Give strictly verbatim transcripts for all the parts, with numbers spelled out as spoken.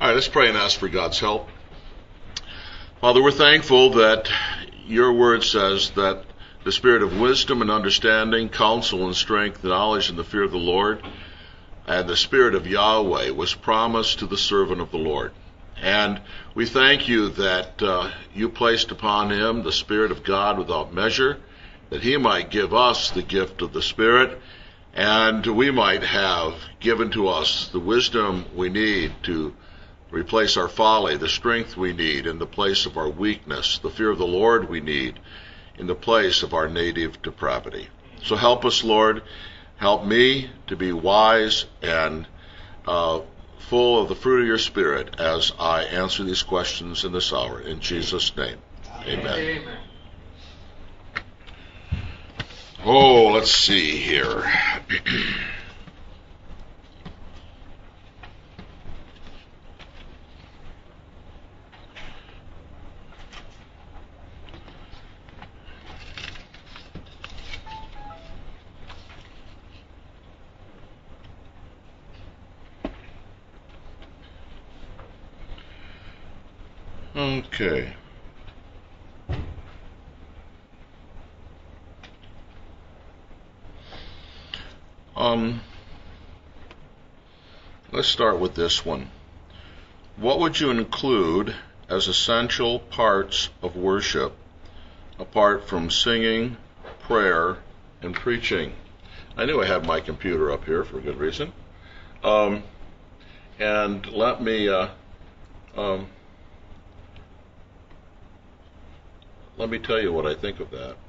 All right, let's pray and ask for God's help. Father, we're thankful that your word says that the spirit of wisdom and understanding, counsel and strength, knowledge and the fear of the Lord, and the spirit of Yahweh was promised to the servant of the Lord. And we thank you that uh, you placed upon him the Spirit of God without measure, that he might give us the gift of the Spirit, and we might have given to us the wisdom we need to replace our folly, the strength we need in the place of our weakness, the fear of the Lord we need in the place of our native depravity. So help us, Lord. Help me to be wise and uh, full of the fruit of your Spirit as I answer these questions in this hour. In Jesus' name, amen. Amen. Oh, let's see here. Okay. Um, let's start with this one. What would you include as essential parts of worship apart from singing, prayer, and preaching? I knew I had my computer up here for a good reason. Um, and let me uh, um, let me tell you what I think of that.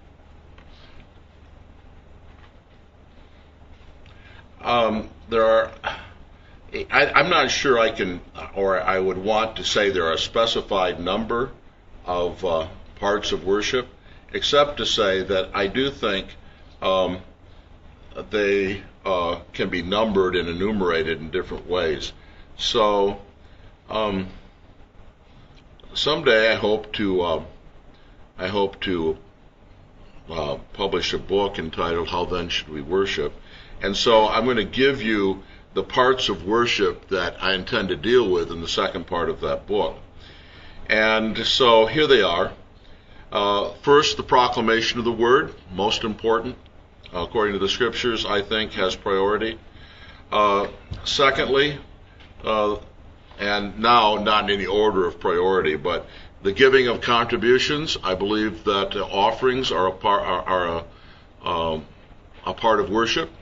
Um, there are, I, I'm not sure I can, or I would want to say there are a specified number of uh, parts of worship, except to say that I do think um, they uh, can be numbered and enumerated in different ways. So um, someday I hope to, uh, I hope to uh, publish a book entitled "How Then Should We Worship?" And so I'm going to give you the parts of worship that I intend to deal with in the second part of that book. And so here they are. Uh, first, the proclamation of the word, most important, uh, according to the scriptures, I think has priority. Uh, secondly, uh, and now not in any order of priority, but the giving of contributions. I believe that uh, offerings are a part are, are a, um, a part of worship.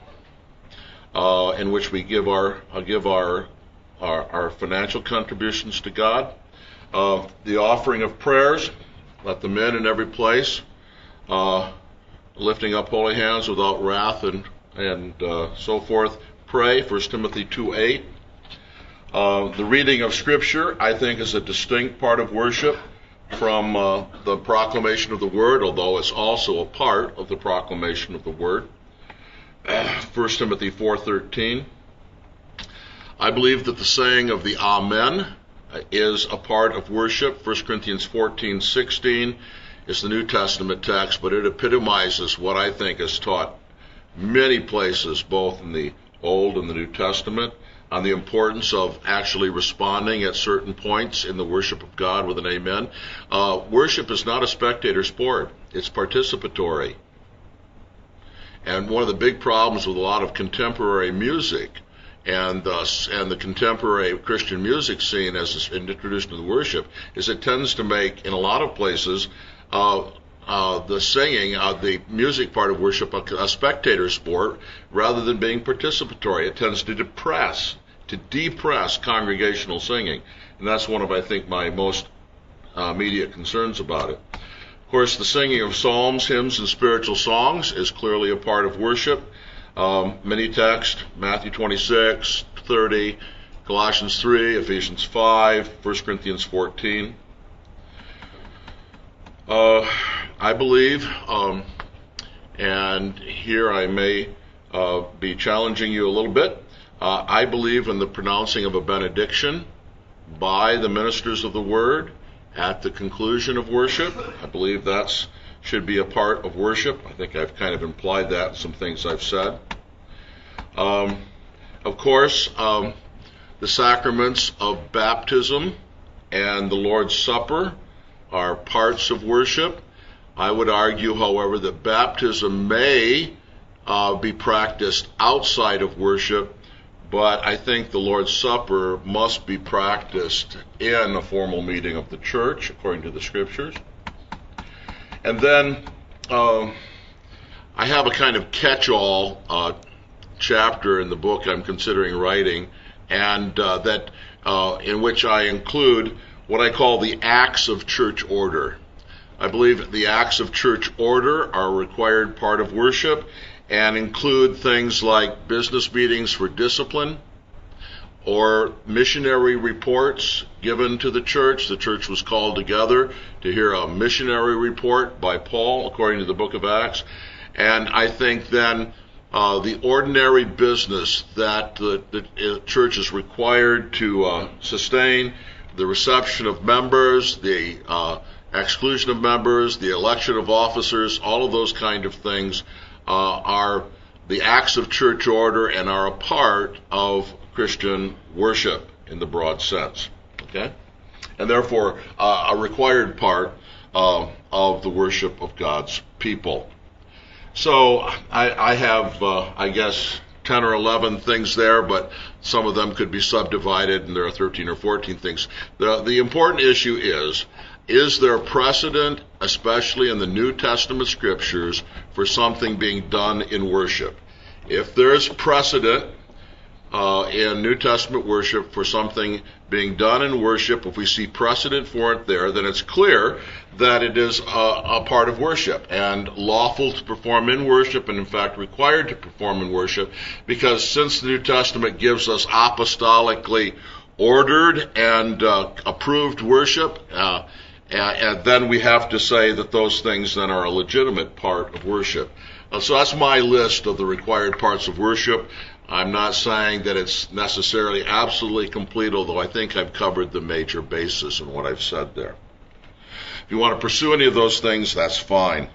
Uh, in which we give our uh, give our, our our financial contributions to God. Uh, the offering of prayers, let the men in every place, uh, lifting up holy hands without wrath and and uh, so forth. Pray, First Timothy two eight. Uh, the reading of Scripture, I think, is a distinct part of worship from uh, the proclamation of the Word, although it's also a part of the proclamation of the Word. First Timothy four thirteen. I believe that the saying of the Amen is a part of worship. First Corinthians fourteen sixteen is the New Testament text, but it epitomizes what I think is taught many places, both in the Old and the New Testament, on the importance of actually responding at certain points in the worship of God with an amen. Uh, worship is not a spectator sport. It's participatory. And one of the big problems with a lot of contemporary music and uh, and the contemporary Christian music scene as it's introduced into the worship is it tends to make, in a lot of places, uh, uh, the singing, uh, the music part of worship, a, a spectator sport rather than being participatory. It tends to depress, to depress congregational singing. And that's one of, I think, my most uh, immediate concerns about it. Of course, the singing of psalms, hymns, and spiritual songs is clearly a part of worship. Um, many texts, Matthew twenty-six, thirty, Colossians three, Ephesians five, First Corinthians fourteen. Uh, I believe, um, and here I may uh, be challenging you a little bit, uh, I believe in the pronouncing of a benediction by the ministers of the Word at the conclusion of worship. I believe that should be a part of worship. I think I've kind of implied that in some things I've said. Um, of course, um, the sacraments of baptism and the Lord's Supper are parts of worship. I would argue, however, that baptism may uh, be practiced outside of worship, but I think the Lord's Supper must be practiced in a formal meeting of the church, according to the Scriptures. And then uh, I have a kind of catch-all uh, chapter in the book I'm considering writing, and uh, that uh, in which I include what I call the acts of church order. I believe the acts of church order are a required part of worship and include things like business meetings for discipline or missionary reports given to the church. The church was called together to hear a missionary report by Paul, according to the book of Acts. And I think then uh, the ordinary business that the, the church is required to uh, sustain, the reception of members, the uh, exclusion of members, the election of officers, all of those kind of things uh, are the acts of church order and are a part of Christian worship in the broad sense. Okay? And therefore, uh, a required part uh, of the worship of God's people. So I, I have, uh, I guess, ten or eleven things there, but some of them could be subdivided, and there are thirteen or fourteen things. The, the important issue is, is there precedent, especially in the New Testament Scriptures, for something being done in worship? If there is precedent uh, in New Testament worship for something being done in worship, if we see precedent for it there, then it's clear that it is a, a part of worship and lawful to perform in worship, and in fact required to perform in worship, because since the New Testament gives us apostolically ordered and uh, approved worship, uh, and, and then we have to say that those things then are a legitimate part of worship. Uh, so that's my list of the required parts of worship. I'm not saying that it's necessarily absolutely complete, although I think I've covered the major bases in what I've said there. If you want to pursue any of those things, that's fine.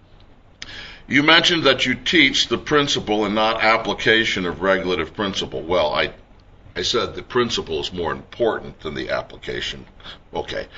You mentioned that you teach the principle and not application of regulative principle. Well, I, I said the principle is more important than the application. Okay.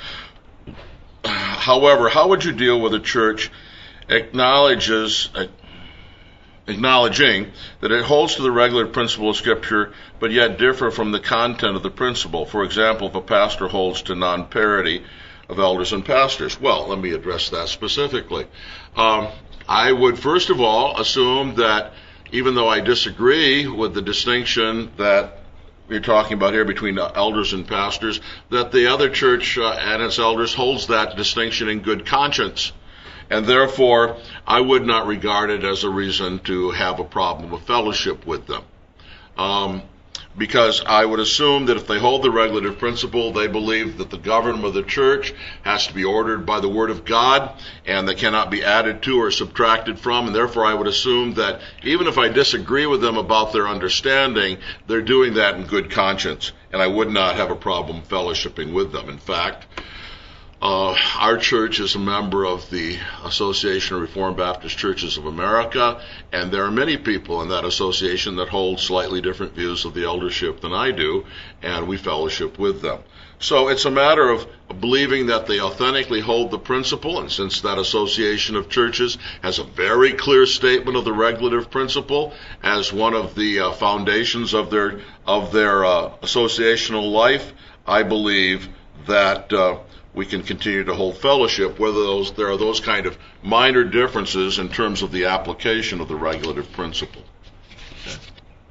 However, how would you deal with a church acknowledges, uh, acknowledging that it holds to the regulative principle of Scripture, but yet differ from the content of the principle? For example, if a pastor holds to non-parity of elders and pastors. Well, let me address that specifically. Um, I would first of all assume that even though I disagree with the distinction that we're talking about here between elders and pastors, that the other church uh, and its elders holds that distinction in good conscience. And therefore, I would not regard it as a reason to have a problem of fellowship with them. Um, because I would assume that if they hold the regulative principle, they believe that the government of the church has to be ordered by the Word of God, and they cannot be added to or subtracted from, and therefore I would assume that even if I disagree with them about their understanding, they're doing that in good conscience, and I would not have a problem fellowshipping with them. In fact, Uh, our church is a member of the Association of Reformed Baptist Churches of America, and there are many people in that association that hold slightly different views of the eldership than I do, and we fellowship with them. So it's a matter of believing that they authentically hold the principle, and since that association of churches has a very clear statement of the regulative principle as one of the uh, foundations of their of their uh, associational life, I believe that uh, we can continue to hold fellowship, whether those there are those kind of minor differences in terms of the application of the regulative principle. Okay.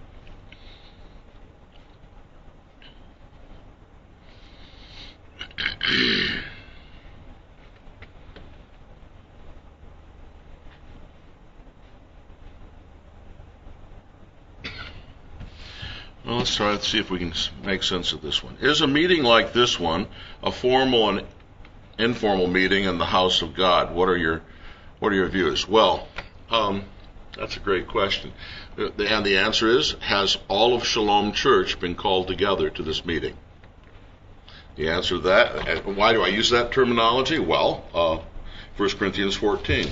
Well, let's try to see if we can make sense of this one. Is a meeting like this one a formal and informal meeting in the house of God? What are your what are your views? Well, um, that's a great question. And the answer is, has all of Shalom Church been called together to this meeting? The answer to that, why do I use that terminology? Well, uh, First Corinthians fourteen.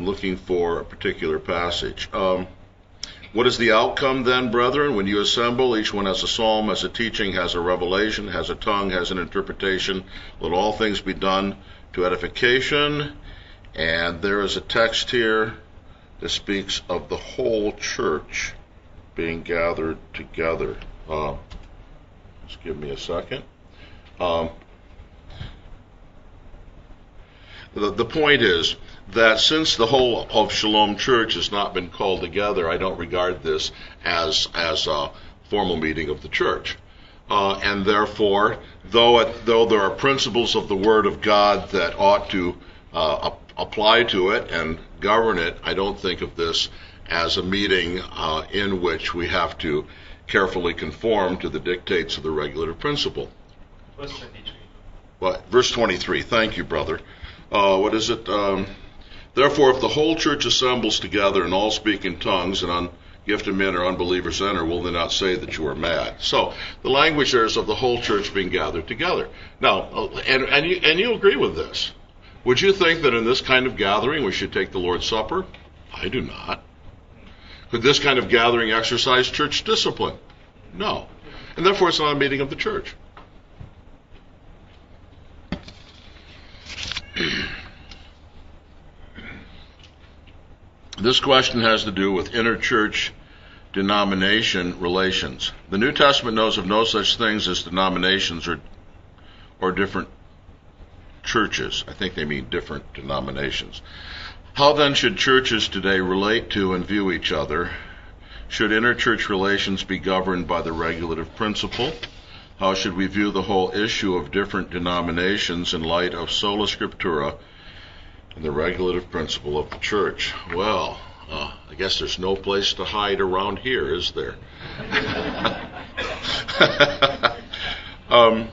looking for a particular passage. Um, what is the outcome then, brethren? When you assemble, each one has a psalm, has a teaching, has a revelation, has a tongue, has an interpretation. Let all things be done to edification. And there is a text here that speaks of the whole church being gathered together. Uh, just give me a second. Um, the, the point is that since the whole of Shalom Church has not been called together, I don't regard this as as a formal meeting of the church. Uh, and therefore, though it, though there are principles of the Word of God that ought to uh, apply to it and govern it, I don't think of this as a meeting uh, in which we have to carefully conform to the dictates of the regulative principle. Verse twenty-three. Well, verse twenty-three. Thank you, brother. Uh, what is it? Um, Therefore, if the whole church assembles together and all speak in tongues, and ungifted men or unbelievers enter, will they not say that you are mad? So the language there is of the whole church being gathered together. Now, and and you, and you agree with this. Would you think that in this kind of gathering we should take the Lord's Supper? I do not. Could this kind of gathering exercise church discipline? No. And therefore it's not a meeting of the church. This question has to do with interchurch denomination relations. The New Testament knows of no such things as denominations or or different churches. I think they mean different denominations. How then should churches today relate to and view each other? Should interchurch relations be governed by the regulative principle? How should we view the whole issue of different denominations in light of sola scriptura and the regulative principle of the church? Well, uh, I guess there's no place to hide around here, is there? um,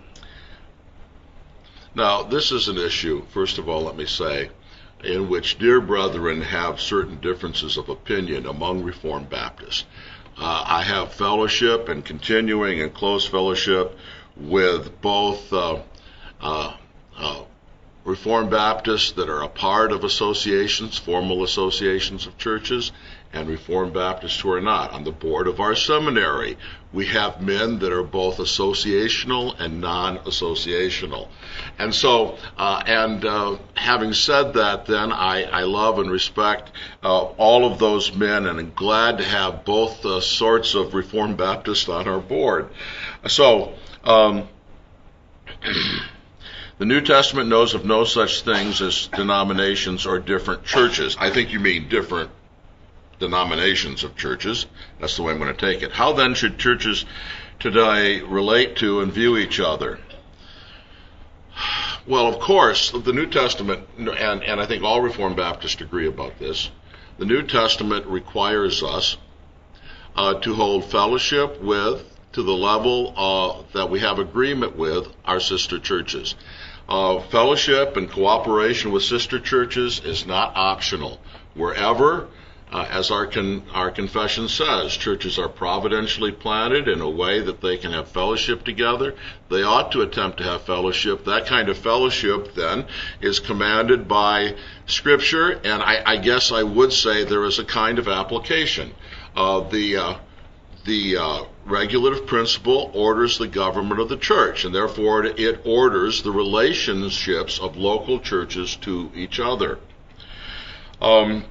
now, this is an issue, first of all, let me say, in which dear brethren have certain differences of opinion among Reformed Baptists. Uh, I have fellowship and continuing and close fellowship with both uh, uh, uh, Reformed Baptists that are a part of associations, formal associations of churches, and Reformed Baptists who are not. On the board of our seminary, we have men that are both associational and non-associational. And so, uh, and uh, having said that, then I, I love and respect uh, all of those men, and I'm glad to have both uh, sorts of Reformed Baptists on our board. So, um, the New Testament knows of no such things as denominations or different churches. I think you mean different denominations of churches. That's the way I'm going to take it. How then should churches today relate to and view each other? Well, of course, the New Testament, and, and I think all Reformed Baptists agree about this, the New Testament requires us uh, to hold fellowship with, to the level uh, that we have agreement with, our sister churches. Uh, fellowship and cooperation with sister churches is not optional. Wherever, uh, as our con- our confession says, churches are providentially planted in a way that they can have fellowship together, they ought to attempt to have fellowship. That kind of fellowship, then, is commanded by Scripture, and I, I guess I would say there is a kind of application. Uh, the uh, The uh, regulative principle orders the government of the church, and therefore it orders the relationships of local churches to each other. Um,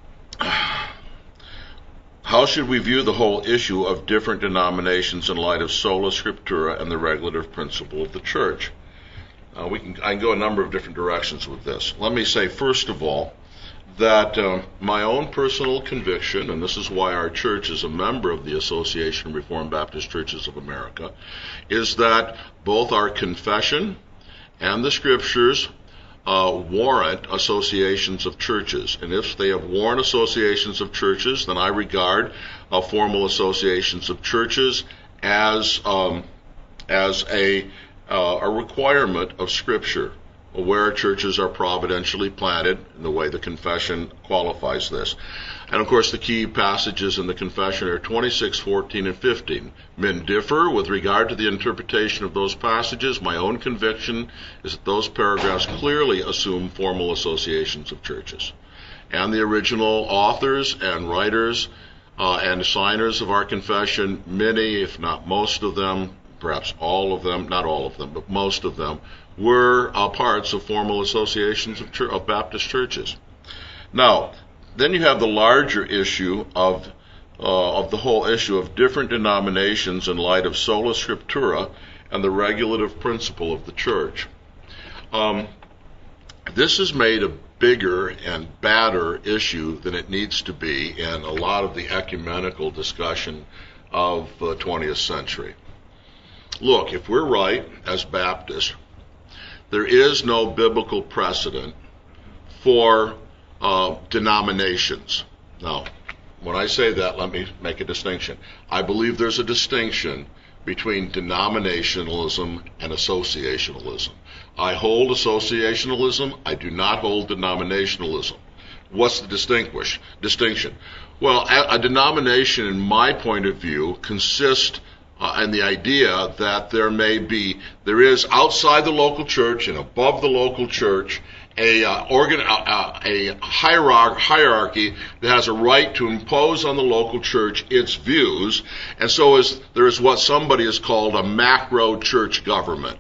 how should we view the whole issue of different denominations in light of sola scriptura and the regulative principle of the church? Uh, we can, I can go a number of different directions with this. Let me say, first of all, that uh, my own personal conviction, and this is why our church is a member of the Association of Reformed Baptist Churches of America, is that both our confession and the Scriptures uh, warrant associations of churches. And if they have warrant associations of churches, then I regard uh, formal associations of churches as um, as a uh, a requirement of Scripture, where churches are providentially planted in the way the confession qualifies this. And of course the key passages in the confession are twenty-six, fourteen, and fifteen. Men differ with regard to the interpretation of those passages. My own conviction is that those paragraphs clearly assume formal associations of churches. and the original authors and writers uh, and signers of our confession, many, if not most of them, perhaps all of them, not all of them, but most of them, were uh, parts of formal associations of, church, of Baptist churches. Now, then you have the larger issue of uh, of the whole issue of different denominations in light of sola scriptura and the regulative principle of the church. Um, this has made a bigger and badder issue than it needs to be in a lot of the ecumenical discussion of the twentieth century. Look, if we're right as Baptists, there is no biblical precedent for uh, denominations. Now, when I say that, let me make a distinction. I believe there's a distinction between denominationalism and associationalism. I hold associationalism. I do not hold denominationalism. What's the distinguish, distinction? Well, a, a denomination, in my point of view, consists uh, in the idea that there may be, there is outside the local church and above the local church a uh, organ, uh, a hierarch- hierarchy that has a right to impose on the local church its views, and so is there is what somebody has called a macro church government.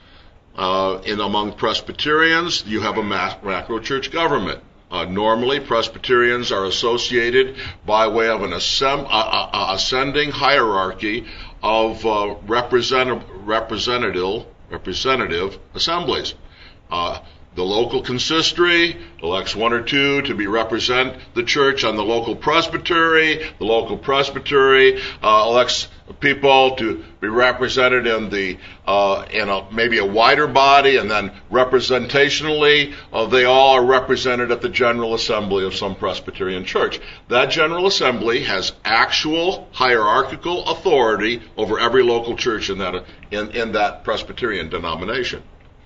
Uh, in among Presbyterians, you have a macro church government. Uh, normally, Presbyterians are associated by way of an ascend, uh, uh, ascending hierarchy of uh, representative, representative, representative assemblies. Uh, The local consistory elects one or two to be represent the church on the local presbytery. The local presbytery uh, elects people to be represented in the uh, in a, maybe a wider body, and then representationally, uh, they all are represented at the General Assembly of some Presbyterian church. That General Assembly has actual hierarchical authority over every local church in that in, in that Presbyterian denomination.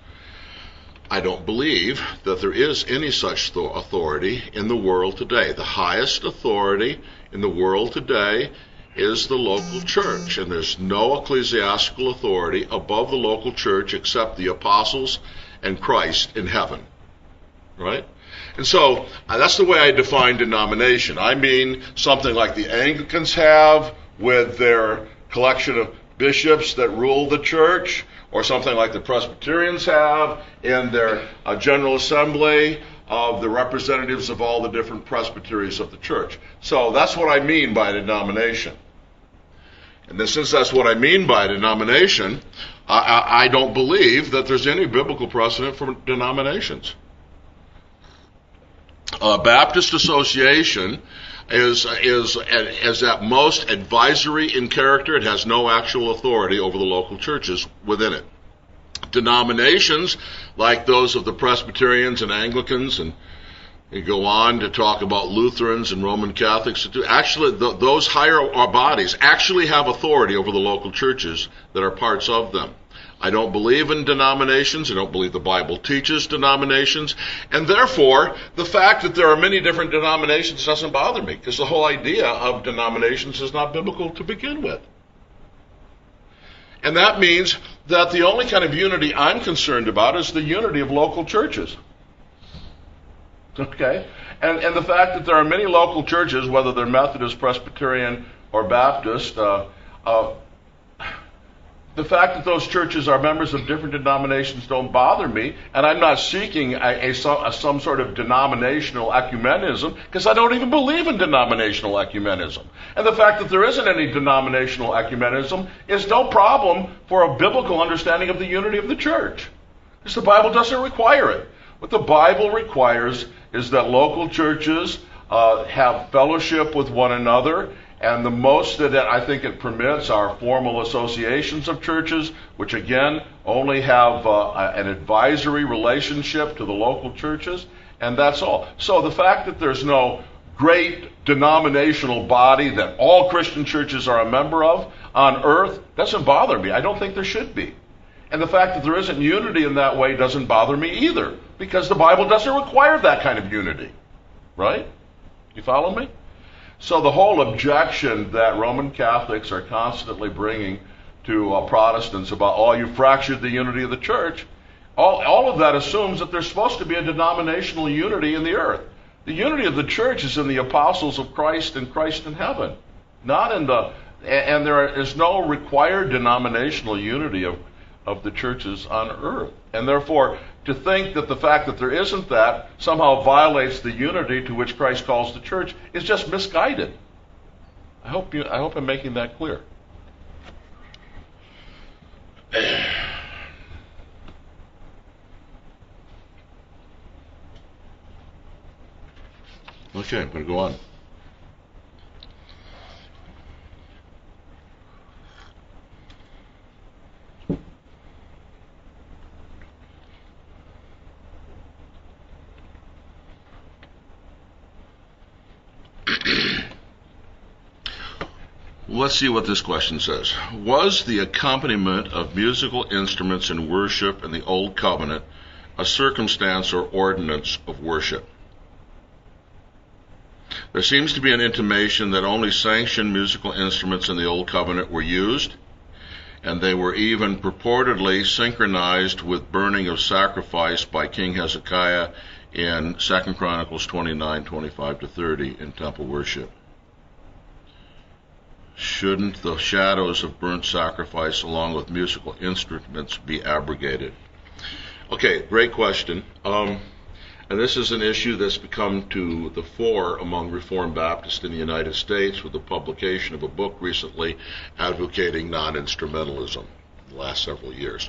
I don't believe that there is any such authority in the world today. The highest authority in the world today is the local church, and there's no ecclesiastical authority above the local church except the apostles and Christ in heaven, right? And so uh, that's the way I define denomination. I mean something like the Anglicans have with their collection of bishops that rule the church, or something like the Presbyterians have in their uh, General Assembly of the representatives of all the different presbyteries of the church. So that's what I mean by a denomination. And then, since that's what I mean by a denomination, I, I, I don't believe that there's any biblical precedent for denominations. A Baptist Association is is is at most advisory in character. It has no actual authority over the local churches within it. Denominations, like those of the Presbyterians and Anglicans, and you go on to talk about Lutherans and Roman Catholics, actually th- those higher bodies actually have authority over the local churches that are parts of them. I don't believe in denominations. I don't believe the Bible teaches denominations. And therefore, the fact that there are many different denominations doesn't bother me, because the whole idea of denominations is not biblical to begin with. And that means that the only kind of unity I'm concerned about is the unity of local churches. Okay? And, and the fact that there are many local churches, whether they're Methodist, Presbyterian, or Baptist, uh, uh, the fact that those churches are members of different denominations don't bother me, and I'm not seeking a, a, a, some sort of denominational ecumenism, because I don't even believe in denominational ecumenism. And the fact that there isn't any denominational ecumenism is no problem for a biblical understanding of the unity of the church, because the Bible doesn't require it. What the Bible requires is that local churches uh, have fellowship with one another. And the most that I think it permits are formal associations of churches, which again only have uh, an advisory relationship to the local churches, and that's all. So the fact that there's no great denominational body that all Christian churches are a member of on earth doesn't bother me. I don't think there should be. And the fact that there isn't unity in that way doesn't bother me either, because the Bible doesn't require that kind of unity. Right? You follow me? So the whole objection that Roman Catholics are constantly bringing to uh, Protestants about, oh, you fractured the unity of the church, all, all of that assumes that there's supposed to be a denominational unity in the earth. The unity of the church is in the apostles of Christ and Christ in heaven, not in the, and there is no required denominational unity of, of the churches on earth. And therefore, to think that the fact that there isn't that somehow violates the unity to which Christ calls the church is just misguided. I hope you, I hope I'm making that clear. Okay, I'm going to go on. Let's see what this question says. Was the accompaniment of musical instruments in worship in the Old Covenant a circumstance or ordinance of worship? There seems to be an intimation that only sanctioned musical instruments in the Old Covenant were used, and they were even purportedly synchronized with burning of sacrifice by King Hezekiah in Second Chronicles twenty-nine, twenty-five to thirty in temple worship. Shouldn't the shadows of burnt sacrifice along with musical instruments be abrogated? Okay, great question. Um, and this is an issue that's become to the fore among Reformed Baptists in the United States with the publication of a book recently advocating non-instrumentalism in the last several years.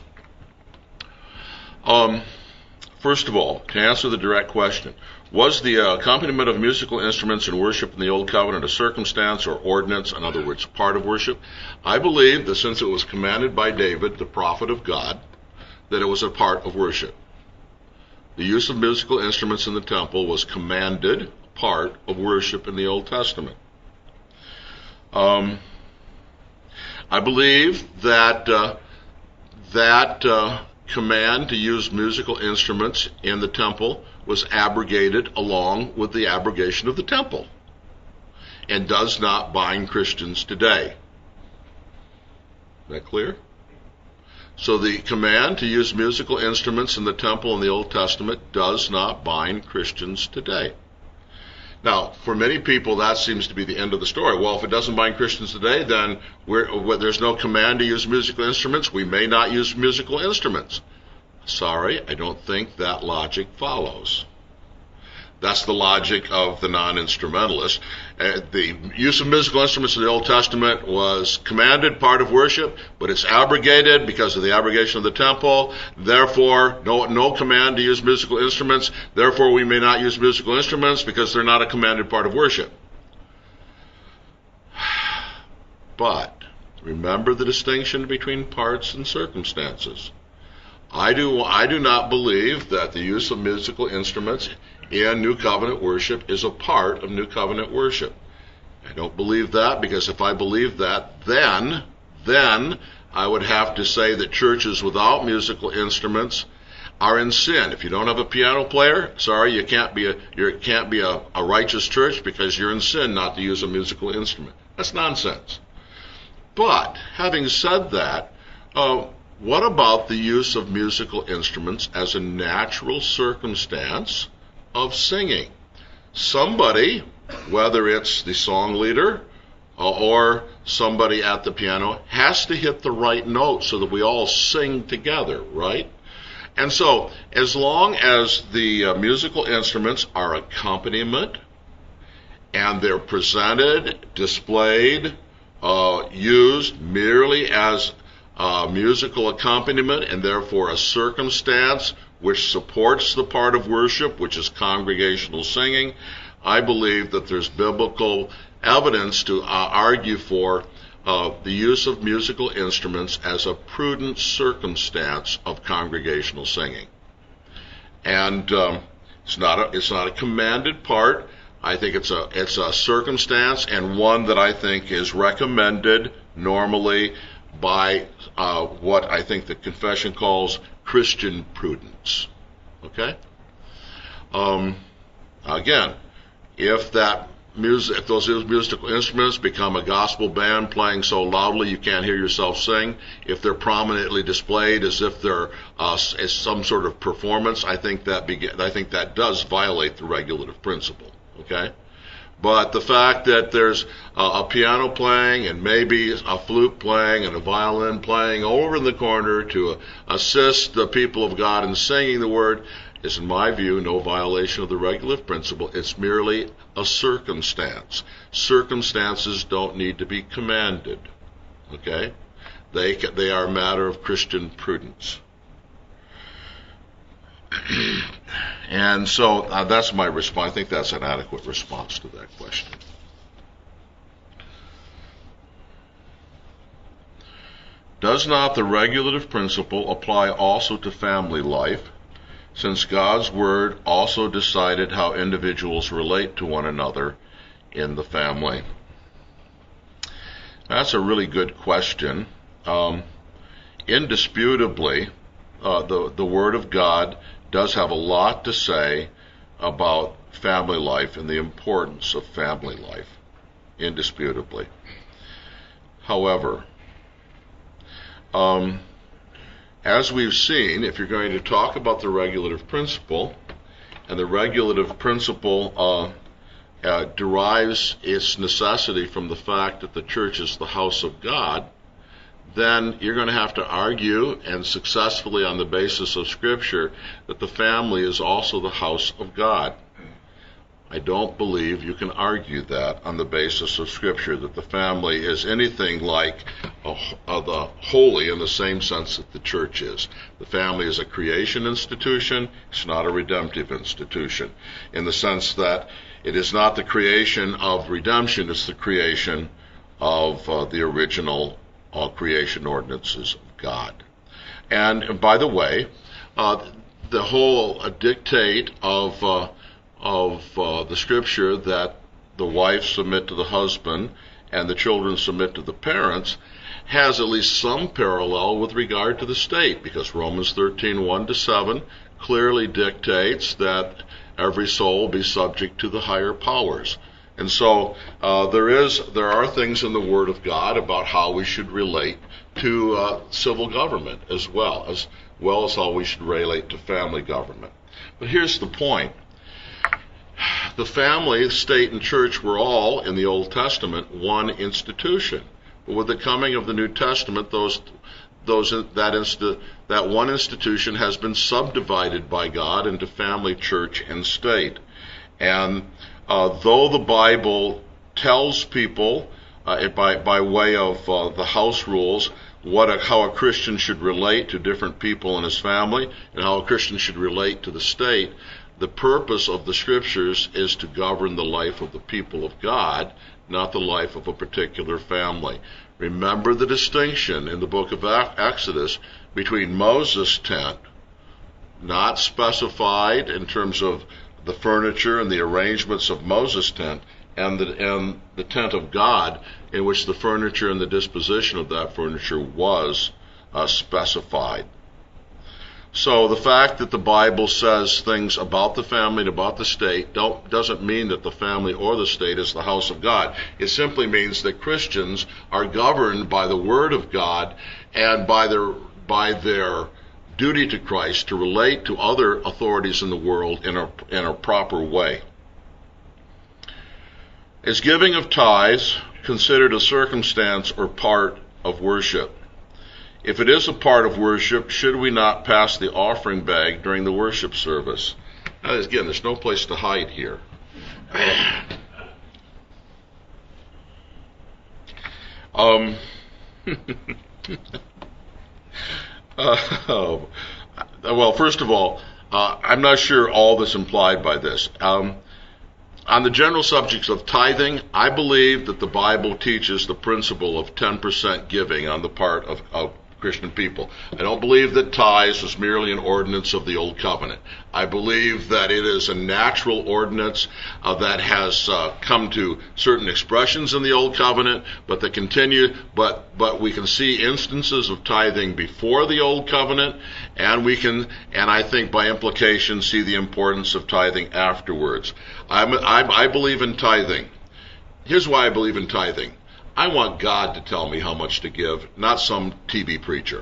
Um, first of all, to answer the direct question, was the uh, accompaniment of musical instruments in worship in the Old Covenant a circumstance or ordinance, in other words, part of worship? I believe that since it was commanded by David, the prophet of God, that it was a part of worship. The use of musical instruments in the temple was commanded part of worship in the Old Testament. Um, I believe that uh, that uh, command to use musical instruments in the temple was abrogated along with the abrogation of the temple and does not bind Christians today. Is that clear? So the command to use musical instruments in the temple in the Old Testament does not bind Christians today. Now, for many people, that seems to be the end of the story. Well, if it doesn't bind Christians today, then we're, well, there's no command to use musical instruments. We may not use musical instruments. Sorry, I don't think that logic follows. That's the logic of the non-instrumentalist. Uh, the use of musical instruments in the Old Testament was commanded, part of worship, but it's abrogated because of the abrogation of the temple. Therefore, no, no command to use musical instruments. Therefore, we may not use musical instruments because they're not a commanded part of worship. But remember the distinction between parts and circumstances. I do, I do not believe that the use of musical instruments in New Covenant worship is a part of New Covenant worship. I don't believe that, because if I believed that, then, then I would have to say that churches without musical instruments are in sin. If you don't have a piano player, sorry, you can't be a, you can't be a, a righteous church because you're in sin not to use a musical instrument. That's nonsense. But, having said that, uh, what about the use of musical instruments as a natural circumstance of singing? Somebody, whether it's the song leader uh, or somebody at the piano, has to hit the right note so that we all sing together, right? And so, as long as the uh, musical instruments are accompaniment and they're presented, displayed, uh, used merely as Uh, musical accompaniment and therefore a circumstance which supports the part of worship, which is congregational singing, I believe that there's biblical evidence to uh, argue for uh, the use of musical instruments as a prudent circumstance of congregational singing. And um, it's not a, it's not a commanded part. I think it's a it's a circumstance, and one that I think is recommended normally by uh, what I think the confession calls Christian prudence. Okay? Um, again, if that music, if those musical instruments become a gospel band playing so loudly you can't hear yourself sing, if they're prominently displayed as if they're uh, as some sort of performance, I think that begin, I think that does violate the regulative principle. Okay, but the fact that there's uh, a piano playing and maybe a flute playing and a violin playing over in the corner to uh, assist the people of God in singing the word is, in my view, no violation of the regulative principle. It's merely a circumstance. Circumstances don't need to be commanded. Okay? They they are a matter of Christian prudence. And so uh, that's my response. I think that's an adequate response to that question. Does not the regulative principle apply also to family life, since God's Word also decided how individuals relate to one another in the family? That's a really good question. Um, indisputably, uh, the, the Word of God does have a lot to say about family life and the importance of family life, indisputably. However, um, as we've seen, if you're going to talk about the regulative principle, and the regulative principle uh, uh, derives its necessity from the fact that the church is the house of God, then you're going to have to argue, and successfully on the basis of Scripture, that the family is also the house of God. I don't believe you can argue that on the basis of Scripture, that the family is anything like a, a, the holy in the same sense that the church is. The family is a creation institution. It's not a redemptive institution, in the sense that it is not the creation of redemption, it's the creation of uh, the original uh, creation ordinances of God. And by the way, uh, the whole uh, dictate of uh, of uh, the Scripture that the wife submit to the husband and the children submit to the parents has at least some parallel with regard to the state, because Romans thirteen, one to seven clearly dictates that every soul be subject to the higher powers. And so uh, there is, there are things in the Word of God about how we should relate to uh, civil government as well, as well as how we should relate to family government. But here's the point. The family, state, and church were all, in the Old Testament, one institution. But with the coming of the New Testament, those, those, that, insti- that one institution has been subdivided by God into family, church, and state. And uh, though the Bible tells people, uh, by, by way of uh, the house rules, what a, how a Christian should relate to different people in his family, and how a Christian should relate to the state, the purpose of the Scriptures is to govern the life of the people of God, not the life of a particular family. Remember the distinction in the book of Exodus between Moses' tent, not specified in terms of the furniture and the arrangements of Moses' tent, and the, and the tent of God, in which the furniture and the disposition of that furniture was uh, specified. So the fact that the Bible says things about the family and about the state don't, doesn't mean that the family or the state is the house of God. It simply means that Christians are governed by the Word of God and by their, by their duty to Christ to relate to other authorities in the world in a, in a proper way. Is giving of tithes considered a circumstance or part of worship? If it is a part of worship, should we not pass the offering bag during the worship service? Now, again, there's no place to hide here. um, uh, well, first of all, uh, I'm not sure all that's implied by this. Um, on the general subjects of tithing, I believe that the Bible teaches the principle of ten percent giving on the part of, of Christian people. I don't believe that tithes was merely an ordinance of the Old Covenant. I believe that it is a natural ordinance uh, that has uh, come to certain expressions in the Old Covenant, but that continue. But but we can see instances of tithing before the Old Covenant, and we can, and I think by implication, see the importance of tithing afterwards. I'm, I, I believe in tithing. here's why I believe in tithing. I want God to tell me how much to give, not some T V preacher.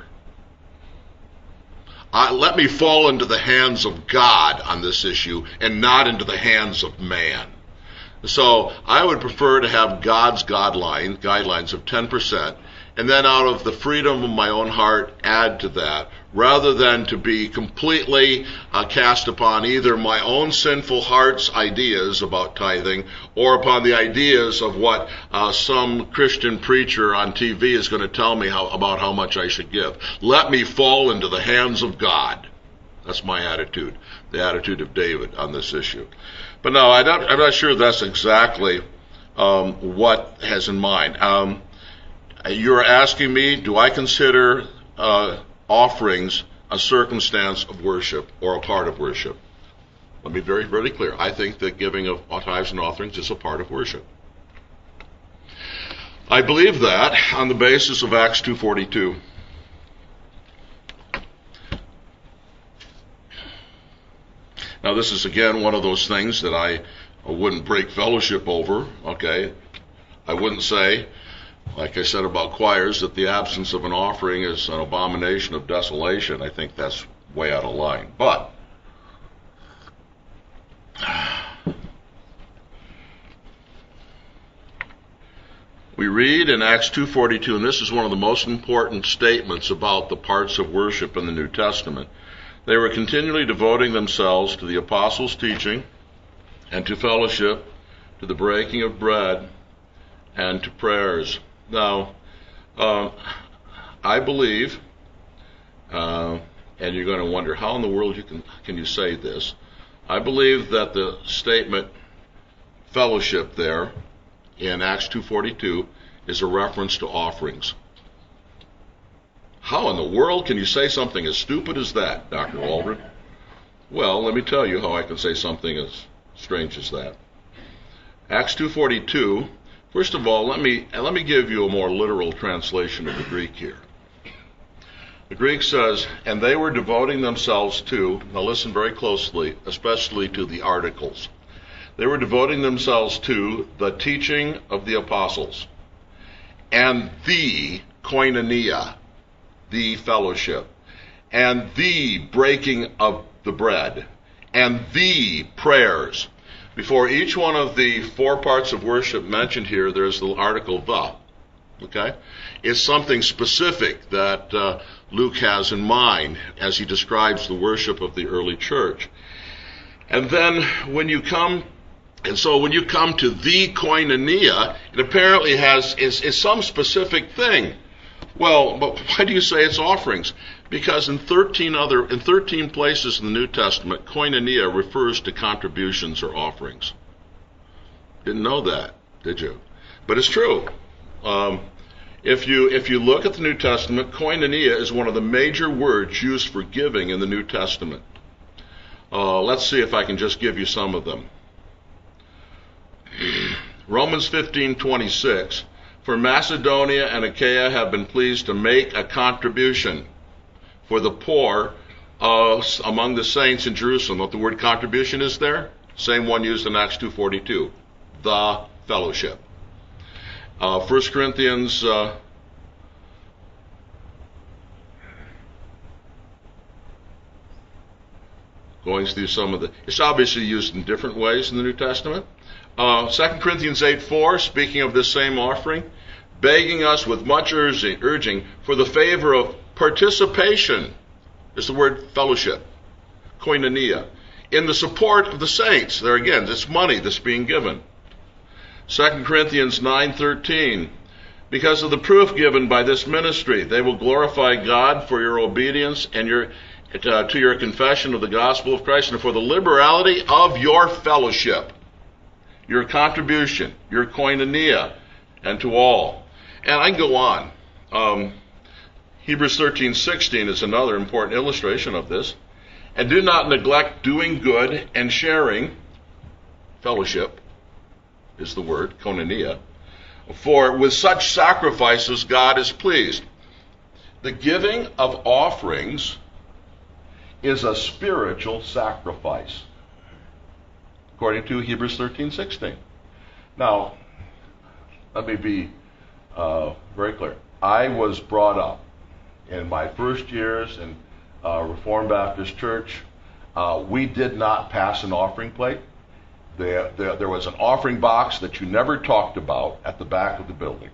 Uh, let me fall into the hands of God on this issue and not into the hands of man. So I would prefer to have God's guideline, guidelines of ten percent, and then out of the freedom of my own heart add to that, rather than to be completely uh, cast upon either my own sinful heart's ideas about tithing or upon the ideas of what uh, some Christian preacher on T V is going to tell me how, about how much I should give. Let me fall into the hands of God. That's my attitude, the attitude of David on this issue. But no, I don't, I'm not sure that's exactly um, what has in mind. Um, you're asking me, do I consider uh, offerings a circumstance of worship or a part of worship? Let me be very, very clear. I think that giving of tithes and offerings is a part of worship. I believe that on the basis of Acts two forty-two. Now, this is, again, one of those things that I wouldn't break fellowship over, okay? I wouldn't say, like I said about choirs, that the absence of an offering is an abomination of desolation. I think that's way out of line. But we read in Acts two forty-two, and this is one of the most important statements about the parts of worship in the New Testament. They were continually devoting themselves to the apostles' teaching and to fellowship, to the breaking of bread, and to prayers. Now, uh, I believe, uh, and you're going to wonder how in the world you can can you say this, I believe that the statement fellowship there in Acts two forty-two is a reference to offerings. How in the world can you say something as stupid as that, Doctor Waldron? Well, let me tell you how I can say something as strange as that. Acts two forty-two, first of all, let me let me give you a more literal translation of the Greek here. The Greek says, and they were devoting themselves to, now listen very closely, especially to the articles. They were devoting themselves to the teaching of the apostles and the koinonia, the fellowship, and the breaking of the bread, and the prayers. Before each one of the four parts of worship mentioned here, there's the article the. Okay? It's something specific that uh, Luke has in mind as he describes the worship of the early church. And then when you come, and so when you come to the koinonia, it apparently has is, is some specific thing. Well, but why do you say it's offerings? Because in thirteen other in thirteen places in the New Testament, koinonia refers to contributions or offerings. Didn't know that, did you? But it's true. Um, if you if you look at the New Testament, koinonia is one of the major words used for giving in the New Testament. Uh, let's see if I can just give you some of them. Romans fifteen twenty-six. For Macedonia and Achaia have been pleased to make a contribution for the poor uh, among the saints in Jerusalem. What the word contribution is there? Same one used in Acts two forty-two. The fellowship. Uh, First Corinthians uh, going through some of the, it's obviously used in different ways in the New Testament. Uh, Second Corinthians eight four, speaking of this same offering, begging us with much urging, urging for the favor of participation, is the word fellowship, koinonia, in the support of the saints. There again, it's money that's being given. Second Corinthians nine thirteen, because of the proof given by this ministry, they will glorify God for your obedience and your uh, to your confession of the gospel of Christ and for the liberality of your fellowship, your contribution, your koinonia, and to all. And I can go on. Um, Hebrews thirteen sixteen is another important illustration of this. And do not neglect doing good and sharing, fellowship is the word, koinonia, for with such sacrifices God is pleased. The giving of offerings is a spiritual sacrifice, according to Hebrews thirteen sixteen. Now, let me be uh, very clear. I was brought up in my first years in uh, Reformed Baptist Church. Uh, we did not pass an offering plate. There, there, there was an offering box that you never talked about at the back of the building.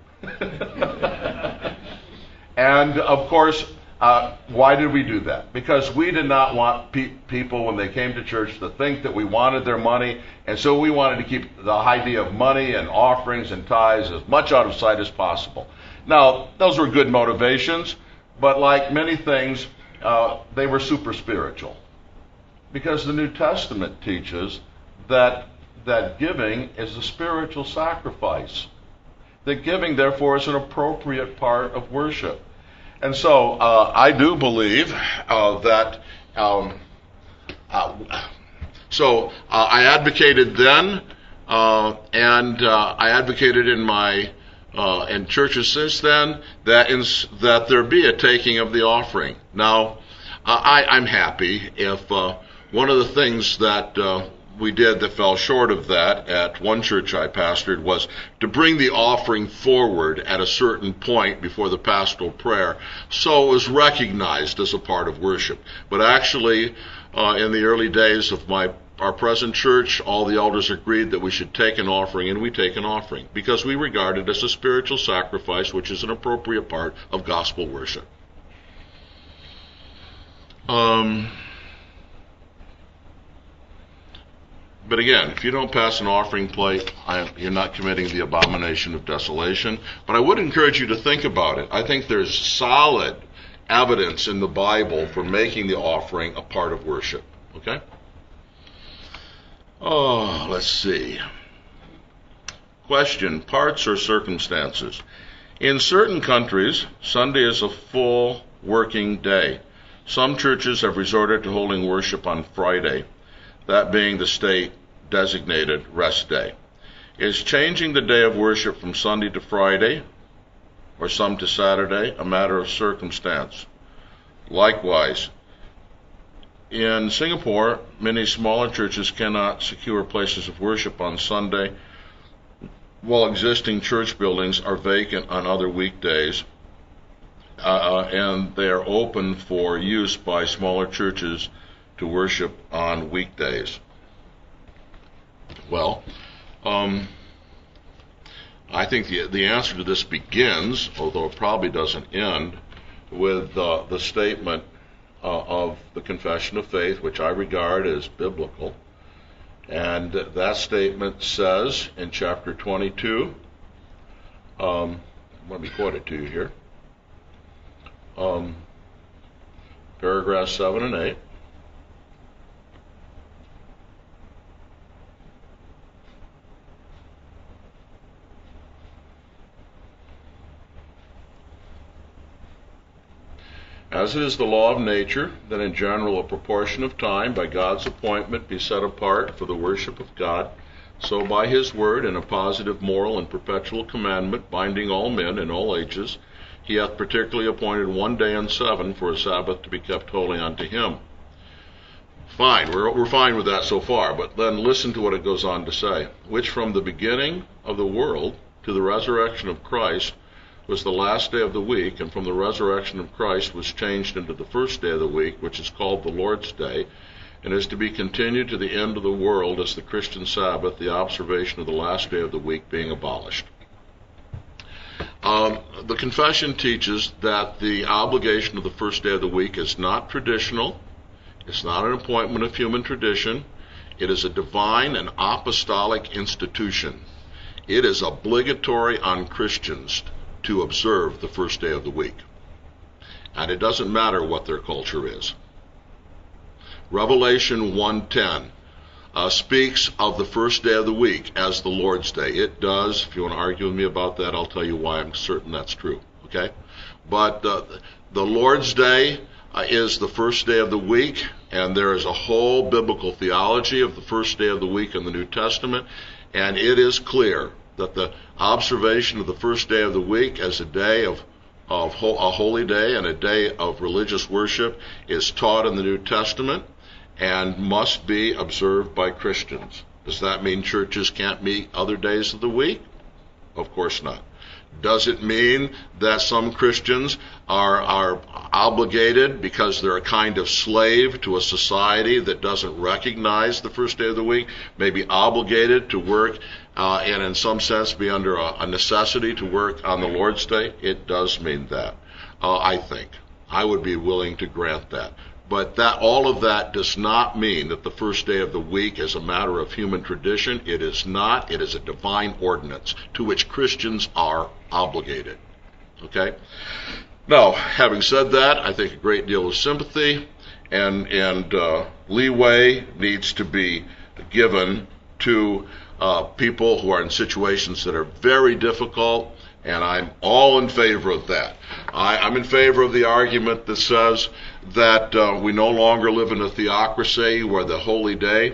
And of course, uh, why did we do that? Because we did not want pe- people when they came to church to think that we wanted their money, and so we wanted to keep the idea of money and offerings and tithes as much out of sight as possible. Now, those were good motivations, but like many things, uh, they were super spiritual. Because the New Testament teaches that that giving is a spiritual sacrifice. That giving, therefore, is an appropriate part of worship. And so uh, I do believe uh, that, um, uh, so uh, I advocated then, uh, and uh, I advocated in my uh, in churches since then, that in, that there be a taking of the offering. Now, uh, I, I'm happy if uh, one of the things that uh, we did that fell short of that at one church I pastored was to bring the offering forward at a certain point before the pastoral prayer, so it was recognized as a part of worship. But actually, uh, in the early days of my our present church, all the elders agreed that we should take an offering, and we take an offering because we regard it as a spiritual sacrifice, which is an appropriate part of gospel worship. Um. But again, if you don't pass an offering plate, I, you're not committing the abomination of desolation. But I would encourage you to think about it. I think there's solid evidence in the Bible for making the offering a part of worship. Okay? Oh, let's see. Question, parts or circumstances? In certain countries, Sunday is a full working day. Some churches have resorted to holding worship on Friday, that being the state designated rest day. Is changing the day of worship from Sunday to Friday, or some to Saturday, a matter of circumstance? Likewise, in Singapore, many smaller churches cannot secure places of worship on Sunday, while existing church buildings are vacant on other weekdays, uh, and they are open for use by smaller churches to worship on weekdays. Well, um, I think the, the answer to this begins, although it probably doesn't end, with uh, the statement uh, of the Confession of Faith, which I regard as biblical. And that statement says in chapter twenty-two, um, let me quote it to you here, um, paragraphs seven and eight. As it is the law of nature, that in general a proportion of time by God's appointment be set apart for the worship of God, so by his word in a positive moral and perpetual commandment binding all men in all ages, he hath particularly appointed one day in seven for a Sabbath to be kept holy unto him. Fine, we're, we're fine with that so far, but then listen to what it goes on to say. Which from the beginning of the world to the resurrection of Christ was the last day of the week, and from the resurrection of Christ was changed into the first day of the week, which is called the Lord's Day, and is to be continued to the end of the world as the Christian Sabbath, the observation of the last day of the week being abolished. Um, the confession teaches that the obligation of the first day of the week is not traditional, it's not an appointment of human tradition, it is a divine and apostolic institution. It is obligatory on Christians to observe the first day of the week. And it doesn't matter what their culture is. Revelation one ten uh, speaks of the first day of the week as the Lord's Day. It does. If you want to argue with me about that, I'll tell you why I'm certain that's true. Okay? But uh, the Lord's Day uh, is the first day of the week, and there is a whole biblical theology of the first day of the week in the New Testament, and it is clear that the observation of the first day of the week as a day of, of ho- a holy day and a day of religious worship is taught in the New Testament and must be observed by Christians. Does that mean churches can't meet other days of the week? Of course not. Does it mean that some Christians are, are obligated because they're a kind of slave to a society that doesn't recognize the first day of the week, maybe obligated to work uh, and in some sense be under a, a necessity to work on the Lord's Day? It does mean that, uh, I think. I would be willing to grant that. But that all of that does not mean that the first day of the week is a matter of human tradition. It is not. It is a divine ordinance to which Christians are obligated. Okay? Now, having said that, I think a great deal of sympathy and, and uh, leeway needs to be given to uh, people who are in situations that are very difficult, and I'm all in favor of that. I, I'm in favor of the argument that says that uh, we no longer live in a theocracy where the holy day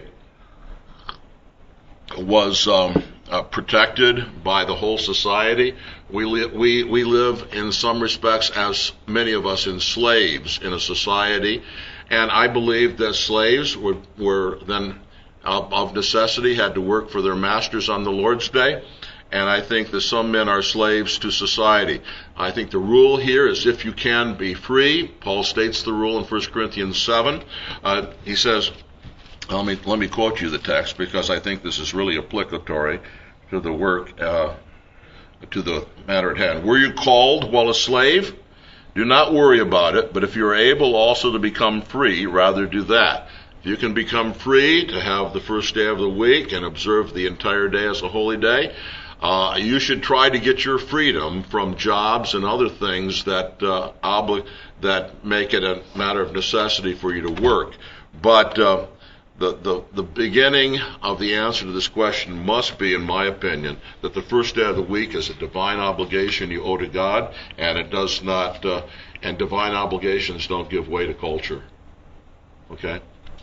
was um, uh, protected by the whole society. We, li- we, we live in some respects, as many of us, in slaves in a society, and I believe that slaves were, were then uh, of necessity had to work for their masters on the Lord's Day. And I think that some men are slaves to society. I think the rule here is if you can be free. Paul states the rule in First Corinthians seven. Uh, he says, let me, let me quote you the text because I think this is really applicatory to the work, uh, to the matter at hand. Were you called while a slave? Do not worry about it, but if you are able also to become free, rather do that. If you can become free to have the first day of the week and observe the entire day as a holy day, Uh, you should try to get your freedom from jobs and other things that uh, obli- that make it a matter of necessity for you to work. But uh, the, the the beginning of the answer to this question must be, in my opinion, that the first day of the week is a divine obligation you owe to God, and it does not. Uh, and divine obligations don't give way to culture. Okay.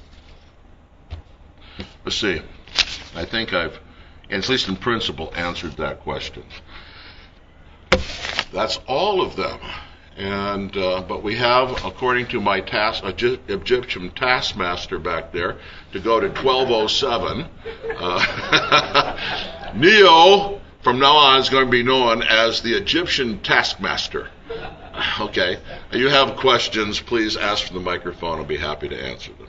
Let's see. I think I've, at least in principle, answered that question. That's all of them. And uh, but we have, according to my task, Egyptian taskmaster back there, to go to twelve oh seven. Uh, Neo, from now on, is going to be known as the Egyptian taskmaster. Okay. If you have questions, please ask for the microphone. I'll be happy to answer them.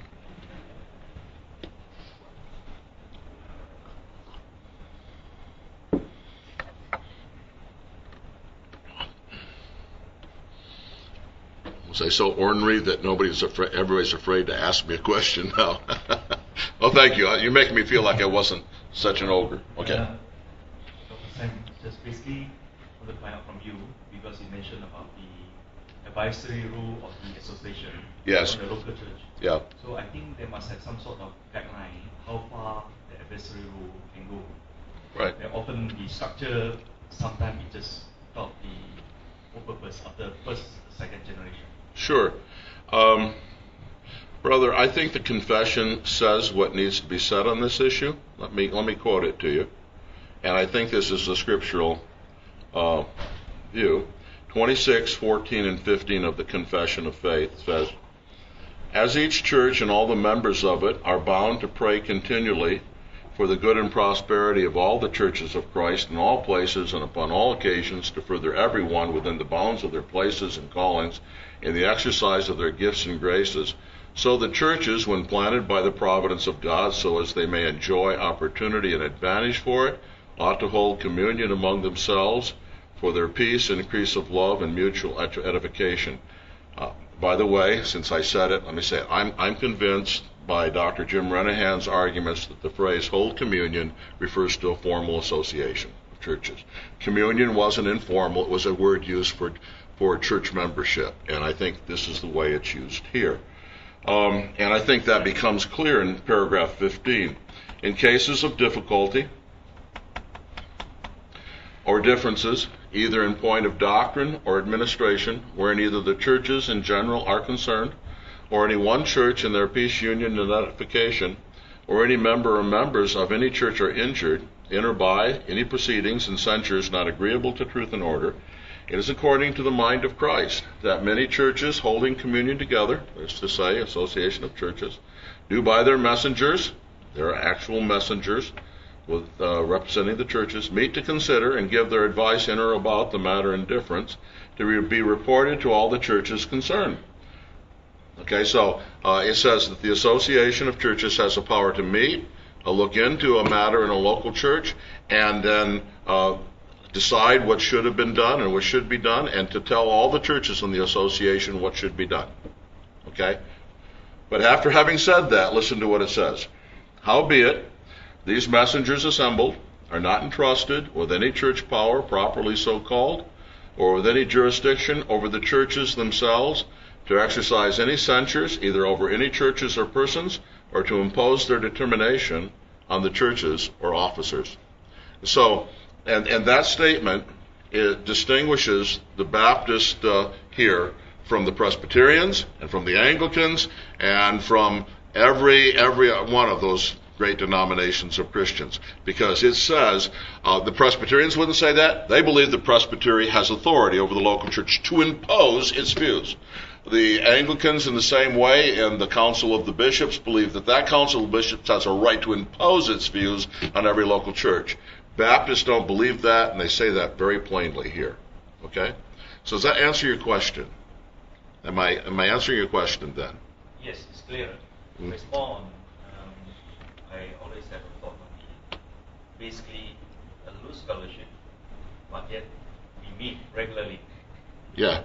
Was I so ornery that nobody's afraid, everybody's afraid to ask me a question now? Oh, thank you. You're making me feel like I wasn't such an ogre. Okay. Yeah. Doctor Sam, just basically want to find out from you, because you mentioned about the advisory rule of the association. Yes. Of the local church. Yeah. So I think they must have some sort of guideline how far the advisory rule can go. Right. And often the structure, sometimes it just taught the whole purpose of the first, second generation. Sure. Um, brother, I think the confession says what needs to be said on this issue. Let me let me quote it to you. And I think this is the scriptural uh, view. twenty-six, fourteen, and fifteen of the Confession of Faith says, "As each church and all the members of it are bound to pray continually for the good and prosperity of all the churches of Christ in all places and upon all occasions, to further everyone within the bounds of their places and callings in the exercise of their gifts and graces, so the churches, when planted by the providence of God so as they may enjoy opportunity and advantage for it, ought to hold communion among themselves for their peace and increase of love and mutual edification." Uh, by the way, since I said it, let me say it. I'm, I'm convinced by Doctor Jim Renahan's arguments that the phrase hold communion refers to a formal association of churches. Communion wasn't informal. It was a word used for, for church membership, and I think this is the way it's used here. Um, and I think that becomes clear in paragraph fifteen. In cases of difficulty or differences, either in point of doctrine or administration, wherein either the churches in general are concerned, or any one church in their peace, union, and edification, or any member or members of any church are injured, in or by any proceedings and censures not agreeable to truth and order, it is according to the mind of Christ that many churches holding communion together, that is to say, association of churches, do by their messengers, their actual messengers, with uh, representing the churches, meet to consider and give their advice in or about the matter in difference, to re- be reported to all the churches concerned. Okay, so uh, it says that the Association of Churches has the power to meet, uh, look into a matter in a local church, and then uh, decide what should have been done and what should be done, and to tell all the churches in the association what should be done. Okay? But after having said that, listen to what it says. Howbeit, these messengers assembled are not entrusted with any church power properly so called, or with any jurisdiction over the churches themselves, to exercise any censures either over any churches or persons, or to impose their determination on the churches or officers. So, and, and that statement, it distinguishes the Baptist uh, here from the Presbyterians and from the Anglicans and from every every one of those great denominations of Christians, because it says uh, the Presbyterians wouldn't say that. They believe the presbytery has authority over the local church to impose its views. The Anglicans, in the same way, and the Council of the Bishops believe that that Council of Bishops has a right to impose its views on every local church. Baptists don't believe that, and they say that very plainly here. Okay? So does that answer your question? Am I am I answering your question then? Yes, it's clear. Mm. Respond. Um, I always have a thought on the basically a loose fellowship, but yet we meet regularly. Yeah.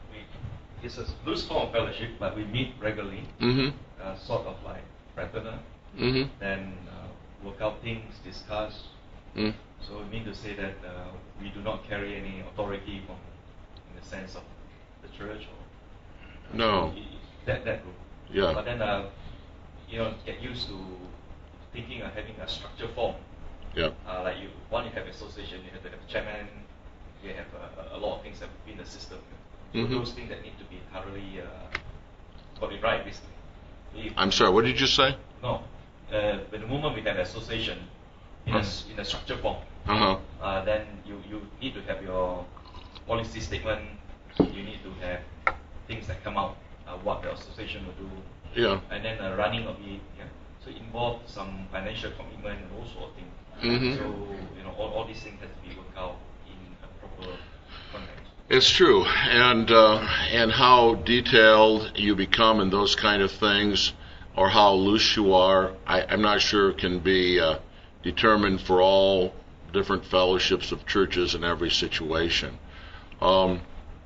It's a loose form of fellowship, but we meet regularly, mm-hmm. uh, sort of like fraternal. Mm-hmm. Then uh, work out things, discuss. Mm. So we mean to say that uh, we do not carry any authority from, in the sense of the church or no that that group. Yeah. But then uh, you know, get used to thinking of having a structure form. Yeah. Uh, like you, one you have association, you have to have a chairman. You have a, a lot of things that in the system. So mm-hmm. those things that need to be thoroughly uh, got it right, basically. If, I'm sorry, what did you say? No. Uh, when the moment we have association in, uh-huh. a, in a structure form, uh-huh. uh, then you, you need to have your policy statement, you need to have things that come out, uh, what the association will do, yeah. and then uh, running of it. Yeah? So it involves some financial commitment and all sort of things. Mm-hmm. So, you know, all, all these things have to be worked out in a proper context. It's true, and uh, and how detailed you become in those kind of things, or how loose you are, I, I'm not sure can be uh, determined for all different fellowships of churches in every situation. Um,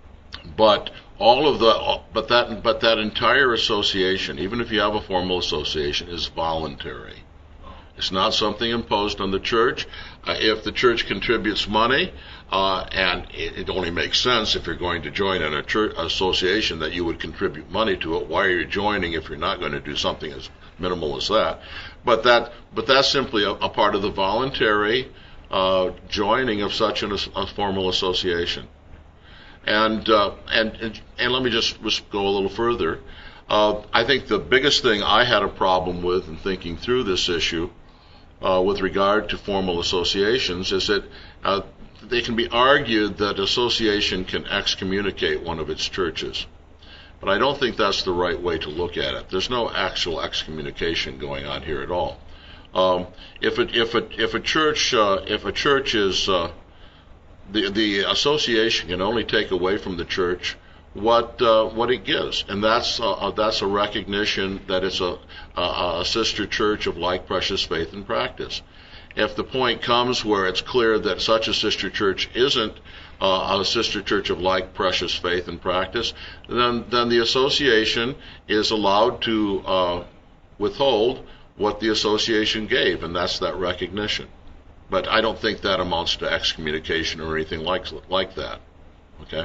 but all of the, but that, but that entire association, even if you have a formal association, is voluntary. It's not something imposed on the church. Uh, if the church contributes money, uh, and it, it only makes sense if you're going to join in a church association that you would contribute money to it. Why are you joining if you're not going to do something as minimal as that? But that, but that's simply a, a part of the voluntary uh, joining of such an, a formal association. And, uh, and and and let me just, just go a little further. Uh, I think the biggest thing I had a problem with in thinking through this issue uh, with regard to formal associations is that uh, they can be argued that association can excommunicate one of its churches. But I don't think that's the right way to look at it. There's no actual excommunication going on here at all. Um, if it, if it, if a church uh, if a church is uh, the the association can only take away from the church what uh, what it gives, and that's uh, that's a recognition that it's a, a a sister church of like precious faith and practice. If the point comes where it's clear that such a sister church isn't uh, a sister church of like precious faith and practice, then then the association is allowed to uh, withhold what the association gave, and that's that recognition. But I don't think that amounts to excommunication or anything like like that. Okay.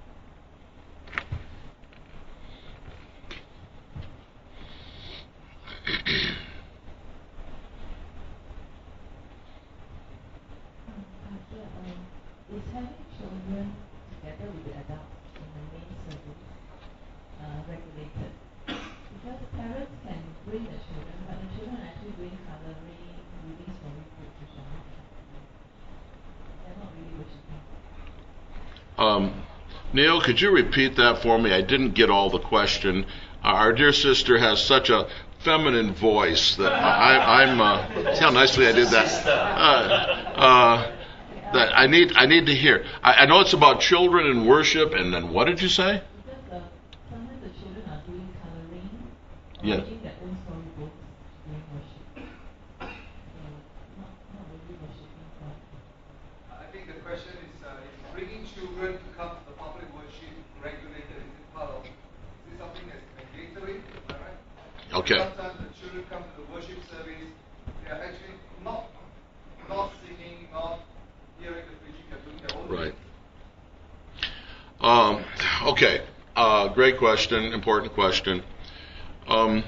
Is having children together with the adults in the main service uh, regulated? Because the parents can bring the children, but the children are actually doing coloring, reading story books, which are not acceptable. They're not really worshiping. Um, Neil, could you repeat that for me? I didn't get all the question. Our dear sister has such a feminine voice that I, I'm. Uh, see how nicely I did that. Uh, uh, that I need. I need to hear. I, I know it's about children and worship. And then what did you say? Because uh, sometimes the children are doing coloring, or Yeah. reading their own storybooks during worship. So not not really worshiping God. I think the question is, uh, is bringing children to come to the public worship regulated? Is it part of? Is it something that's mandatory? Am I right? Okay. Sometimes the children come to the worship service, they are actually not not singing, not hearing the preaching, they're doing their own Right. thing. Um, okay. Uh, great question. Important question. Um,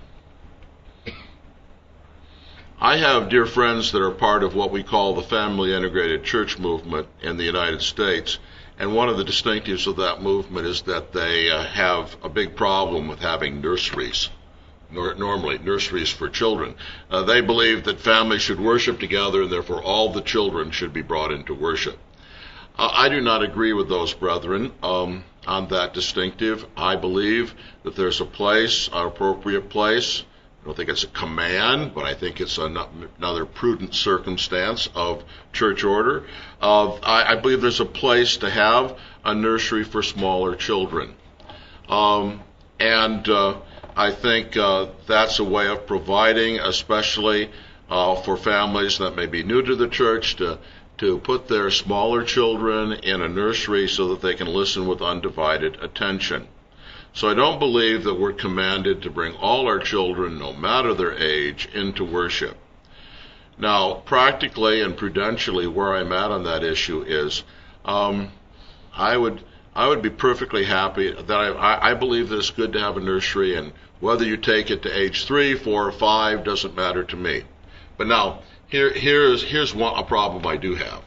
I have dear friends that are part of what we call the family integrated church movement in the United States. And one of the distinctives of that movement is that they uh, have a big problem with having nurseries. Nor- normally, nurseries for children. Uh, they believe that families should worship together and therefore all the children should be brought into worship. Uh, I do not agree with those brethren um, on that distinctive. I believe that there's a place, an appropriate place. I don't think it's a command, but I think it's an, another prudent circumstance of church order. Uh, I, I believe there's a place to have a nursery for smaller children. Um, and uh, I think uh, that's a way of providing, especially uh, for families that may be new to the church, to to put their smaller children in a nursery so that they can listen with undivided attention. So I don't believe that we're commanded to bring all our children, no matter their age, into worship. Now, practically and prudentially, where I'm at on that issue is, um, I would I would be perfectly happy that I, I believe that it's good to have a nursery, and whether you take it to age three, four, or five doesn't matter to me. But now, here here's here's one a problem I do have.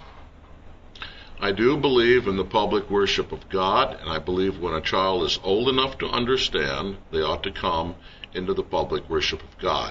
I do believe in the public worship of God, and I believe when a child is old enough to understand, they ought to come into the public worship of God.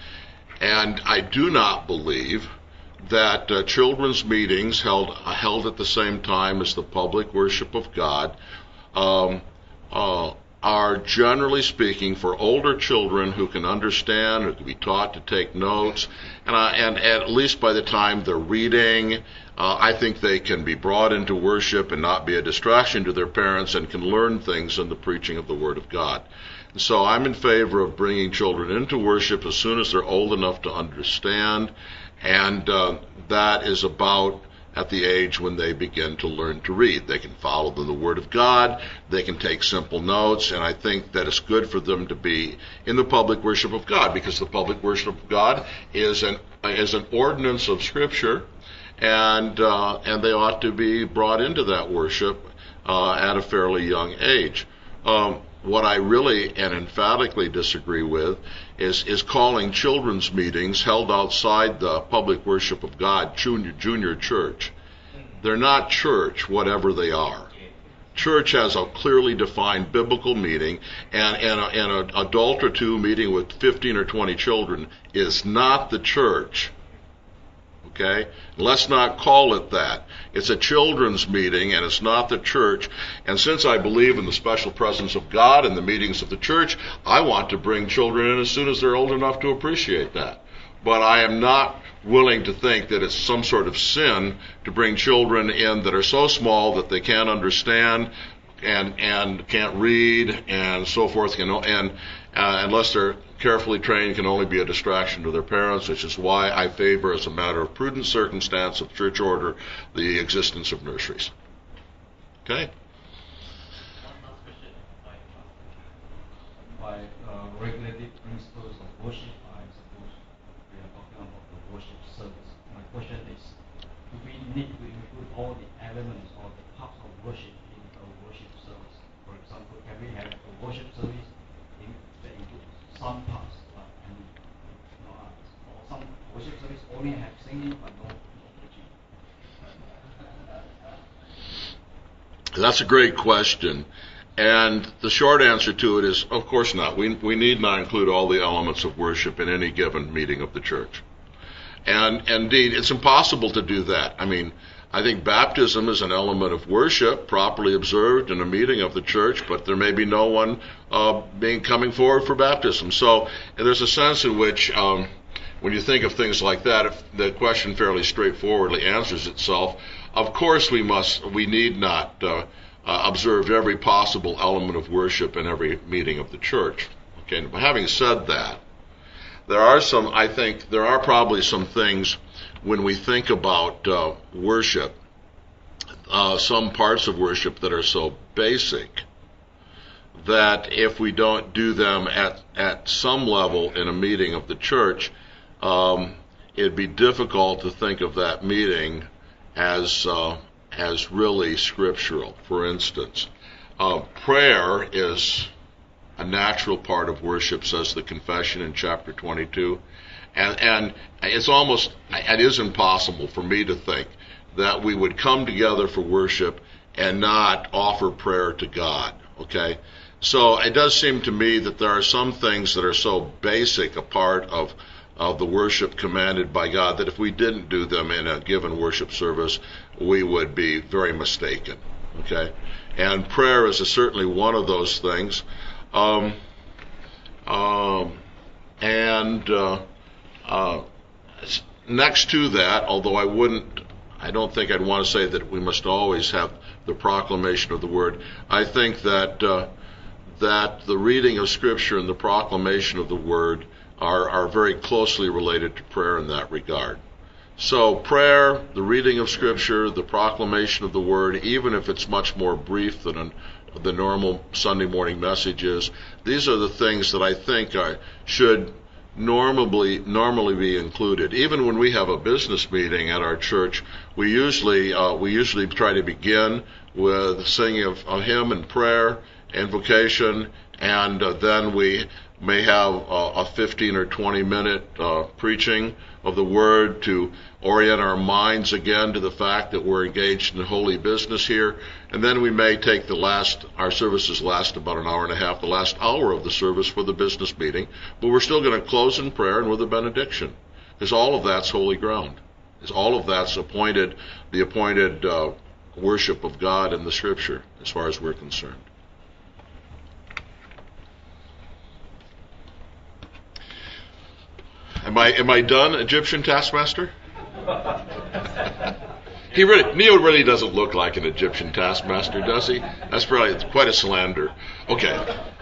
And I do not believe that uh, children's meetings held uh, held at the same time as the public worship of God um, uh, are, generally speaking, for older children who can understand, who can be taught to take notes, and, uh, and at least by the time they're reading, uh, I think they can be brought into worship and not be a distraction to their parents and can learn things in the preaching of the Word of God. So I'm in favor of bringing children into worship as soon as they're old enough to understand, and uh, that is about at the age when they begin to learn to read. They can follow the Word of God, they can take simple notes, and I think that it's good for them to be in the public worship of God, because the public worship of God is an is an ordinance of Scripture, and uh, and they ought to be brought into that worship uh, at a fairly young age. Um, What I really and emphatically disagree with is, is calling children's meetings held outside the public worship of God junior, junior church. They're not church, whatever they are. Church has a clearly defined biblical meaning, and, and, a, and an adult or two meeting with fifteen or twenty children is not the church. Okay? Let's not call it that. It's a children's meeting, and it's not the church. And since I believe in the special presence of God in the meetings of the church, I want to bring children in as soon as they're old enough to appreciate that. But I am not willing to think that it's some sort of sin to bring children in that are so small that they can't understand and and can't read and so forth, you know, and uh, unless they're carefully trained, can only be a distraction to their parents, which is why I favor, as a matter of prudent circumstance of church order, the existence of nurseries. Okay? By uh, regulated principles of worship, I suppose we are talking about the worship service. My question is, do we need to include all the elements or the parts of worship in a worship service? For example, can we have a worship service in, that includes some parts, but and no others? Or some worship service only have singing but no, no preaching? That's a great question. And the short answer to it is, of course not. We we need not include all the elements of worship in any given meeting of the church. And indeed, it's impossible to do that. I mean, I think baptism is an element of worship properly observed in a meeting of the church, but there may be no one uh, being coming forward for baptism. So there's a sense in which um, when you think of things like that, if the question fairly straightforwardly answers itself. Of course we must, we need not uh, uh, observe every possible element of worship in every meeting of the church. Okay, but having said that, there are some, I think, there are probably some things when we think about uh, worship, uh, some parts of worship that are so basic that if we don't do them at, at some level in a meeting of the church, um, it'd be difficult to think of that meeting as uh, as really scriptural. For instance, uh, prayer is a natural part of worship, says the confession in chapter twenty-two. And, and it's almost, it is impossible for me to think that we would come together for worship and not offer prayer to God, okay? So it does seem to me that there are some things that are so basic a part of, of the worship commanded by God that if we didn't do them in a given worship service, we would be very mistaken, okay? And prayer is a, certainly one of those things. Um, um, and... Uh, Uh, next to that, although I wouldn't, I don't think I'd want to say that we must always have the proclamation of the word. I think that uh, that the reading of Scripture and the proclamation of the word are, are very closely related to prayer in that regard. So prayer, the reading of Scripture, the proclamation of the word, even if it's much more brief than an, the normal Sunday morning message is, these are the things that I think I should normally normally be included. Even when we have a business meeting at our church, we usually uh, we usually try to begin with singing of a hymn and prayer, invocation, and uh, then we may have uh, a fifteen or twenty minute uh, preaching of the word to orient our minds again to the fact that we're engaged in holy business here. And then we may take the last, our services last about an hour and a half, the last hour of the service for the business meeting, but we're still going to close in prayer and with a benediction, because all of that's holy ground. Because all of that's appointed, the appointed uh, worship of God in the Scripture, as far as we're concerned. Am I am I done, Egyptian taskmaster? He really, Neil really doesn't look like an Egyptian taskmaster, does he? That's probably quite a slander. Okay.